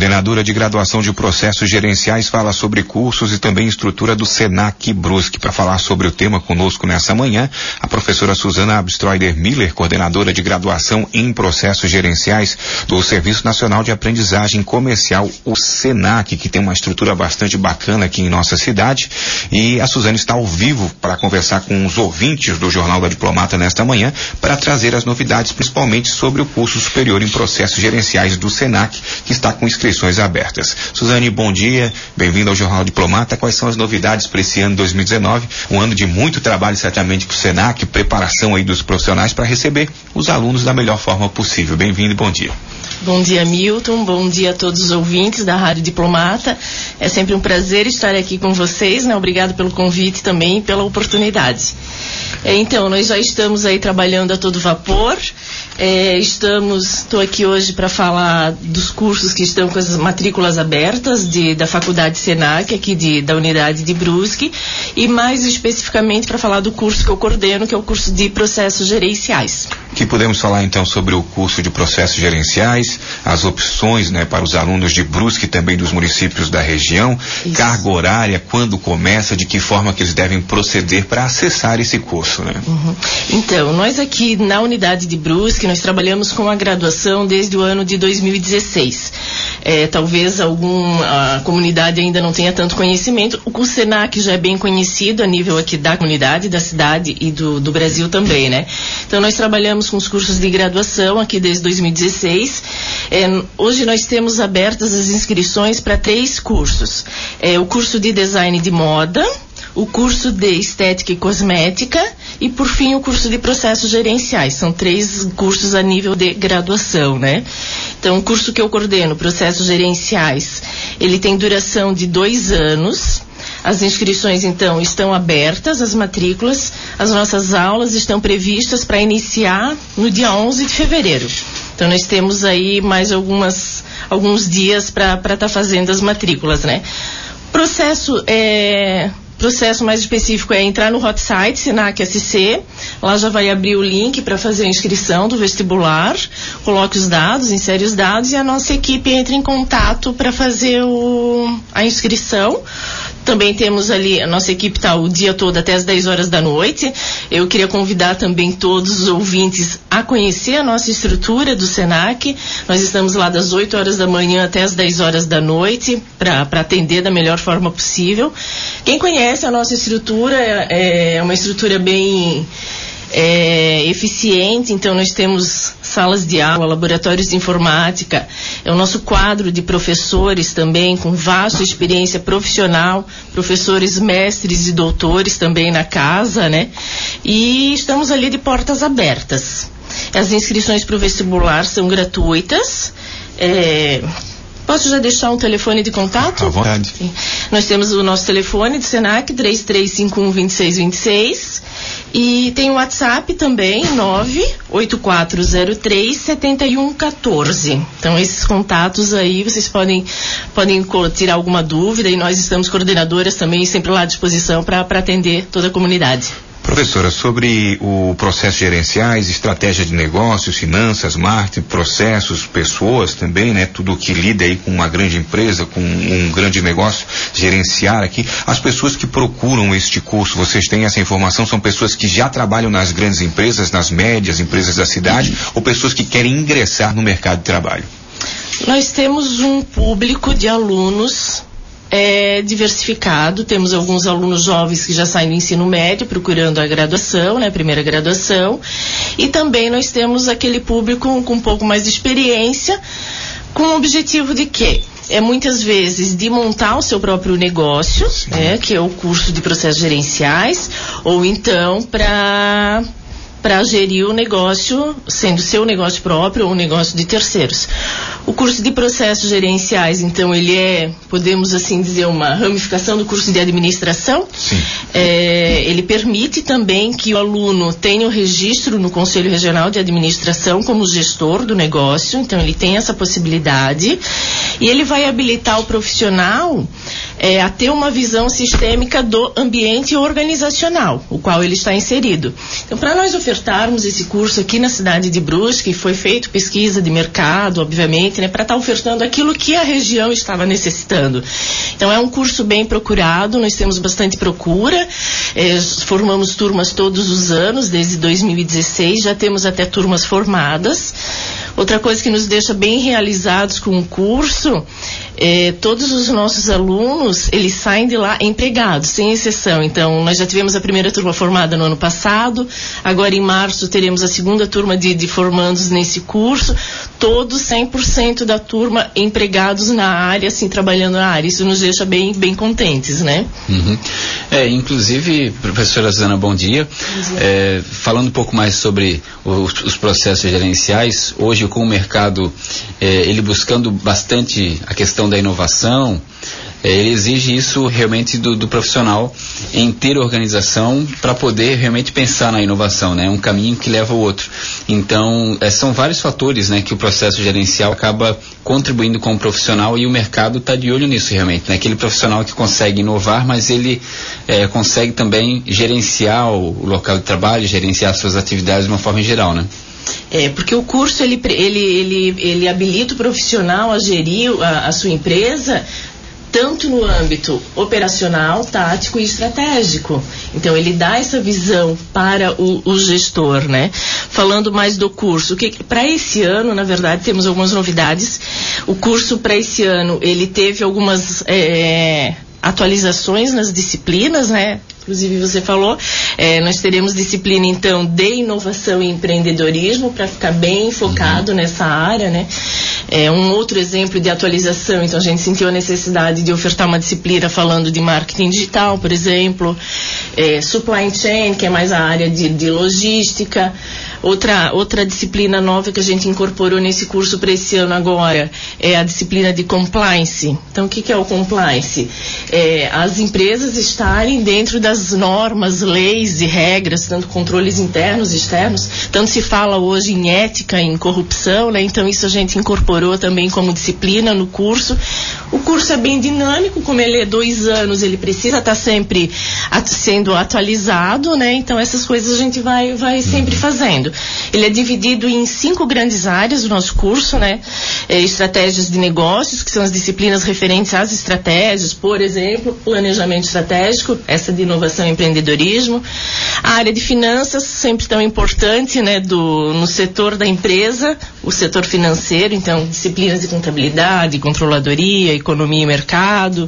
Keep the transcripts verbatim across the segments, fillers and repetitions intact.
Coordenadora de Graduação de Processos Gerenciais fala sobre cursos e também estrutura do Senac Brusque. Para falar sobre o tema conosco nessa manhã, a professora Suzana Abstroider Miller, coordenadora de Graduação em Processos Gerenciais do Serviço Nacional de Aprendizagem Comercial, o Senac, que tem uma estrutura bastante bacana aqui em nossa cidade. E a Suzana está ao vivo para conversar com os ouvintes do Jornal da Diplomata nesta manhã, para trazer as novidades, principalmente sobre o curso superior em Processos Gerenciais do Senac, que está com inscrições abertas. Suzane, bom dia, bem-vindo ao Jornal Diplomata. Quais são as novidades para esse ano dois mil e dezenove? Um ano de muito trabalho, certamente, para o Senac, preparação aí dos profissionais para receber os alunos da melhor forma possível. Bem-vindo e bom dia. Bom dia, Milton. Bom dia a todos os ouvintes da Rádio Diplomata. É sempre um prazer estar aqui com vocês, né? Obrigado pelo convite também e pela oportunidade. É, então, nós já estamos aí trabalhando a todo vapor. É, estamos, estou aqui hoje para falar dos cursos que estão com as matrículas abertas de, da Faculdade Senac, aqui de, da unidade de Brusque, e mais especificamente para falar do curso que eu coordeno, que é o curso de Processos Gerenciais. Que podemos falar então sobre o curso de Processos Gerenciais, as opções, né, para os alunos de Brusque e também dos municípios da região, Isso. carga horária, quando começa, de que forma que eles devem proceder para acessar esse curso, né? Uhum. Então, nós aqui na unidade de Brusque, nós trabalhamos com a graduação desde o ano de dois mil e dezesseis. É, talvez algum, a comunidade ainda não tenha tanto conhecimento. O curso Senac já é bem conhecido a nível aqui da comunidade, da cidade e do, do Brasil também, né? Então, nós trabalhamos com os cursos de graduação aqui desde dois mil e dezesseis. É, hoje nós temos abertas as inscrições para três cursos. É, o curso de Design de Moda, o curso de Estética e Cosmética e, por fim, o curso de Processos Gerenciais. São três cursos a nível de graduação, né? Então, o curso que eu coordeno, Processos Gerenciais, ele tem duração de dois anos. As inscrições, então, estão abertas, as matrículas. As nossas aulas estão previstas para iniciar no dia onze de fevereiro. Então, nós temos aí mais algumas, alguns dias para estar tá fazendo as matrículas, né? Processo é... processo mais específico é entrar no hot site Senac S C, lá já vai abrir o link para fazer a inscrição do vestibular, coloque os dados, insere os dados e a nossa equipe entra em contato para fazer o, a inscrição. Também temos ali, a nossa equipe está o dia todo até as dez horas da noite. Eu queria convidar também todos os ouvintes a conhecer a nossa estrutura do Senac. Nós estamos lá das oito horas da manhã até as dez horas da noite para atender da melhor forma possível. Quem conhece a nossa estrutura é, é uma estrutura bem é, eficiente, então nós temos salas de aula, laboratórios de informática, é o nosso quadro de professores também, com vasta experiência profissional, professores mestres e doutores também na casa, né? E estamos ali de portas abertas. As inscrições para o vestibular são gratuitas. É... Posso já deixar um telefone de contato? À vontade. Nós temos o nosso telefone do Senac, três três cinco um, dois seis dois seis. E tem o WhatsApp também, nove oito quatro zero três sete um um quatro. Então, esses contatos aí, vocês podem, podem tirar alguma dúvida e nós estamos coordenadoras também sempre lá à disposição para atender toda a comunidade. Professora, sobre o processo gerenciais, estratégia de negócios, finanças, marketing, processos, pessoas também, né? Tudo que lida aí com uma grande empresa, com um grande negócio, gerenciar aqui. As pessoas que procuram este curso, vocês têm essa informação? São pessoas que já trabalham nas grandes empresas, nas médias empresas da cidade, ou pessoas que querem ingressar no mercado de trabalho? Nós temos um público de alunos É diversificado, temos alguns alunos jovens que já saem do ensino médio procurando a graduação, né, a primeira graduação, e também nós temos aquele público com um pouco mais de experiência, com o objetivo de quê? É muitas vezes de montar o seu próprio negócio, né, que é o curso de processos gerenciais, ou então para para gerir o negócio, sendo seu negócio próprio ou um negócio de terceiros. O curso de processos gerenciais, então, ele é, podemos assim dizer, uma ramificação do curso de administração. Sim. É, ele permite também que o aluno tenha o registro no Conselho Regional de Administração como gestor do negócio, então ele tem essa possibilidade, e ele vai habilitar o profissional é, a ter uma visão sistêmica do ambiente organizacional, o qual ele está inserido. Então, para nós oferecer ofertarmos esse curso aqui na cidade de Brusque. Foi feito pesquisa de mercado, obviamente, né, para estar ofertando aquilo que a região estava necessitando. Então é um curso bem procurado, nós temos bastante procura, eh, formamos turmas todos os anos, desde dois mil e dezesseis, já temos até turmas formadas. Outra coisa que nos deixa bem realizados com o curso, é, todos os nossos alunos, eles saem de lá empregados, sem exceção. Então, nós já tivemos a primeira turma formada no ano passado, agora em março teremos a segunda turma de, de formandos nesse curso, todos cem por cento da turma empregados na área, assim, trabalhando na área. Isso nos deixa bem, bem contentes, né? Uhum. É, inclusive, professora Suzana, bom dia. Bom dia. É, falando um pouco mais sobre os, os processos gerenciais, hoje com o mercado, é, ele buscando bastante a questão da inovação, é, ele exige isso realmente do, do profissional em ter organização para poder realmente pensar na inovação, né? Um caminho que leva ao outro. Então, é, são vários fatores, né, que o processo gerencial acaba contribuindo com o profissional, e o mercado está de olho nisso realmente, né? Aquele profissional que consegue inovar, mas ele é, consegue também gerenciar o, o local de trabalho, gerenciar suas atividades de uma forma geral, né? É, porque o curso, ele, ele, ele, ele habilita o profissional a gerir a, a sua empresa tanto no âmbito operacional, tático e estratégico. Então, ele dá essa visão para o, o gestor, né? Falando mais do curso, que para esse ano, na verdade, temos algumas novidades. O curso para esse ano, ele teve algumas é, atualizações nas disciplinas, né? Inclusive você falou, é, nós teremos disciplina então de inovação e empreendedorismo para ficar bem focado uhum. nessa área, né? É, um outro exemplo de atualização, então a gente sentiu a necessidade de ofertar uma disciplina falando de marketing digital, por exemplo, é, supply chain, que é mais a área de, de logística. Outra, outra disciplina nova que a gente incorporou nesse curso para esse ano agora é a disciplina de compliance. Então, o que, que é o compliance? É, as empresas estarem dentro das normas, leis e regras, tanto controles internos e externos, tanto se fala hoje em ética, em corrupção, né? Então, isso a gente incorporou também como disciplina no curso. O curso é bem dinâmico, como ele é dois anos, ele precisa estar sempre at- sendo atualizado, né? Então, essas coisas a gente vai, vai sempre fazendo. Ele é dividido em cinco grandes áreas, o nosso curso, né? É, estratégias de negócios, que são as disciplinas referentes às estratégias, por exemplo, planejamento estratégico, essa de inovação e empreendedorismo. A área de finanças, sempre tão importante, né? Do, no setor da empresa, o setor financeiro, então, disciplinas de contabilidade, controladoria, economia e mercado.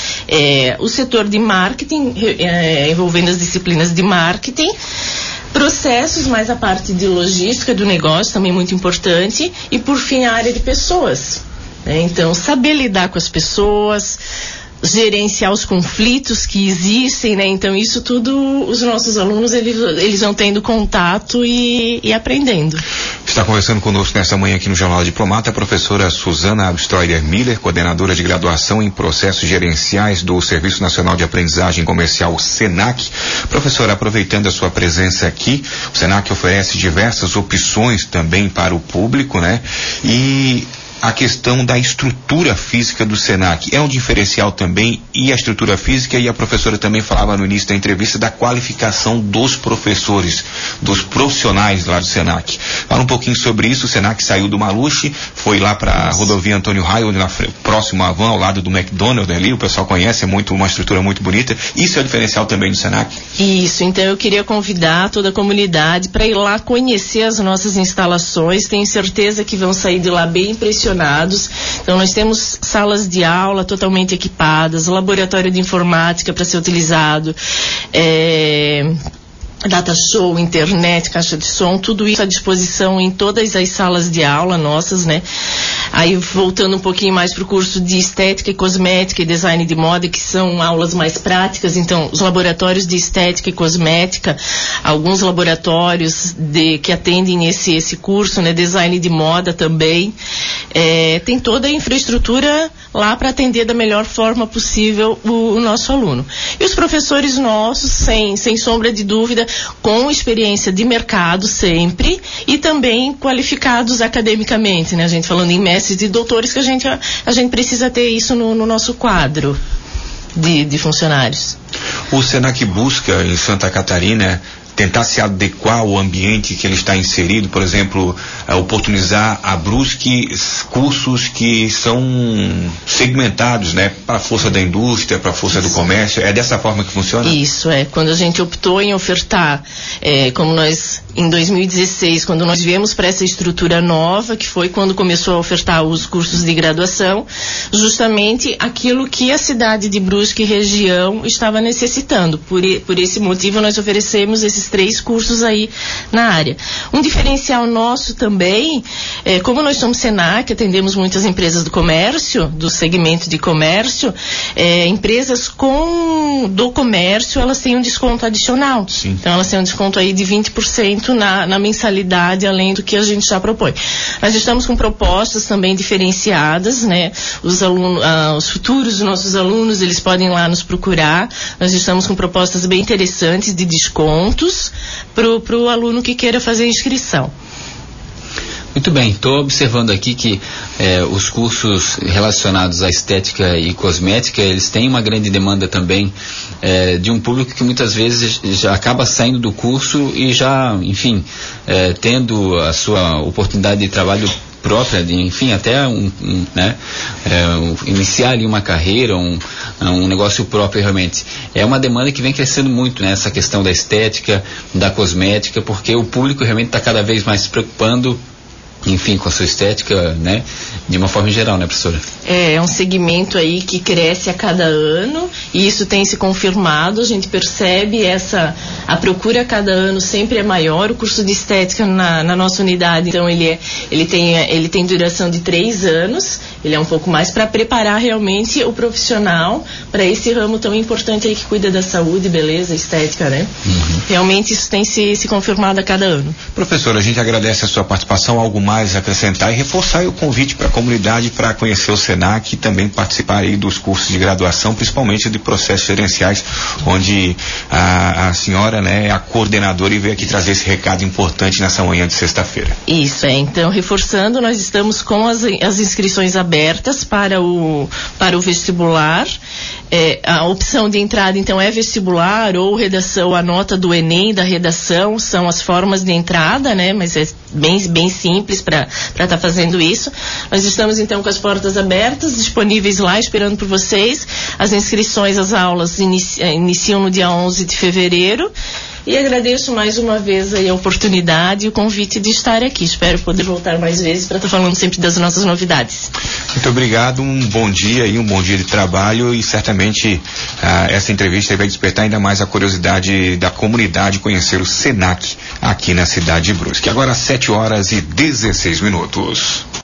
É, o setor de marketing, é, envolvendo as disciplinas de marketing. Processos, mais a parte de logística do negócio, também muito importante. E, por fim, a área de pessoas, né? Então, saber lidar com as pessoas, gerenciar os conflitos que existem, né? Então, isso tudo, os nossos alunos, eles, eles vão tendo contato e, e aprendendo. Está conversando conosco nesta manhã aqui no Jornal Diplomata a professora Suzana Abstroider Miller, coordenadora de graduação em processos gerenciais do Serviço Nacional de Aprendizagem Comercial, SENAC. Professora, aproveitando a sua presença aqui, o SENAC oferece diversas opções também para o público, né? E a questão da estrutura física do SENAC é um diferencial também, e a estrutura física, e a professora também falava no início da entrevista da qualificação dos professores, dos profissionais lá do SENAC. Fala um pouquinho sobre isso. O SENAC saiu do Maluche, foi lá para a rodovia Antônio Raio, na, próximo à Van, ao lado do McDonald's ali, o pessoal conhece, é muito, uma estrutura muito bonita. Isso é o diferencial também do SENAC? Isso, então eu queria convidar toda a comunidade para ir lá conhecer as nossas instalações. Tenho certeza que vão sair de lá bem impressionados. Então, nós temos salas de aula totalmente equipadas, laboratório de informática para ser utilizado, é, data show, internet, caixa de som, tudo isso à disposição em todas as salas de aula nossas, né? Aí, voltando um pouquinho mais para o curso de estética e cosmética e design de moda, que são aulas mais práticas, então, os laboratórios de estética e cosmética, alguns laboratórios de, que atendem esse, esse curso, né? Design de moda também, é, tem toda a infraestrutura lá para atender da melhor forma possível o, o nosso aluno. E os professores nossos, sem, sem sombra de dúvida, com experiência de mercado sempre, e também qualificados academicamente, né? A gente falando em mestres e doutores, que a gente, a, a gente precisa ter isso no, no nosso quadro de, de funcionários. O SENAC busca, em Santa Catarina, tentar se adequar ao ambiente que ele está inserido, por exemplo, uh, oportunizar a Brusque cursos que são segmentados, né, para a força da indústria, para a força do comércio. É dessa forma que funciona? Isso, é. Quando a gente optou em ofertar, é, como nós, em dois mil e dezesseis, quando nós viemos para essa estrutura nova, que foi quando começou a ofertar os cursos de graduação, justamente aquilo que a cidade de Brusque e região estava necessitando. Por, por esse motivo, nós oferecemos esses três cursos aí na área. Um diferencial nosso também, é, como nós somos Senac, atendemos muitas empresas do comércio, do segmento de comércio, é, empresas com, do comércio, elas têm um desconto adicional. Sim. Então, elas têm um desconto aí de vinte por cento na, na mensalidade, além do que a gente já propõe. Nós estamos com propostas também diferenciadas, né? Os alunos, ah, os futuros dos nossos alunos, eles podem ir lá nos procurar. Nós estamos com propostas bem interessantes de descontos para o aluno que queira fazer a inscrição. Muito bem, estou observando aqui que eh, os cursos relacionados à estética e cosmética, eles têm uma grande demanda também eh, de um público que muitas vezes já acaba saindo do curso e já, enfim, eh, tendo a sua oportunidade de trabalho própria, de, enfim, até um, um, né, é, um, iniciar ali uma carreira, um, um negócio próprio realmente. É uma demanda que vem crescendo muito, né, essa questão da estética, da cosmética, porque o público realmente está cada vez mais se preocupando, enfim, com a sua estética, né, de uma forma geral, né, professora? É, é um segmento aí que cresce a cada ano e isso tem se confirmado, a gente percebe essa, a procura a cada ano sempre é maior. O curso de estética na, na nossa unidade, então ele, é, ele, tem, ele tem duração de três anos, ele é um pouco mais para preparar realmente o profissional para esse ramo tão importante aí que cuida da saúde, beleza, estética, né? Uhum. Realmente isso tem se, se confirmado a cada ano. Professora, a gente agradece a sua participação. Algo mais acrescentar e reforçar o convite para a comunidade para conhecer o Senac e também participar aí dos cursos de graduação, principalmente de processos gerenciais, onde a, a senhora, né, é a coordenadora e veio aqui trazer esse recado importante nessa manhã de sexta-feira. Isso, é. Então, reforçando, nós estamos com as, as inscrições abertas para o, para o vestibular. É, a opção de entrada, então, é vestibular ou redação, a nota do Enem da redação, são as formas de entrada, né, mas é bem, bem simples para estar tá fazendo isso. Nós estamos, então, com as portas abertas, disponíveis lá, esperando por vocês. As inscrições, as aulas inici, iniciam no dia onze de fevereiro. E agradeço mais uma vez aí a oportunidade e o convite de estar aqui. Espero poder voltar mais vezes para estar tá falando sempre das nossas novidades. Muito obrigado, um bom dia e um bom dia de trabalho e certamente ah, essa entrevista vai despertar ainda mais a curiosidade da comunidade conhecer o Senac aqui na cidade de Brusque. Agora às sete horas e dezesseis minutos.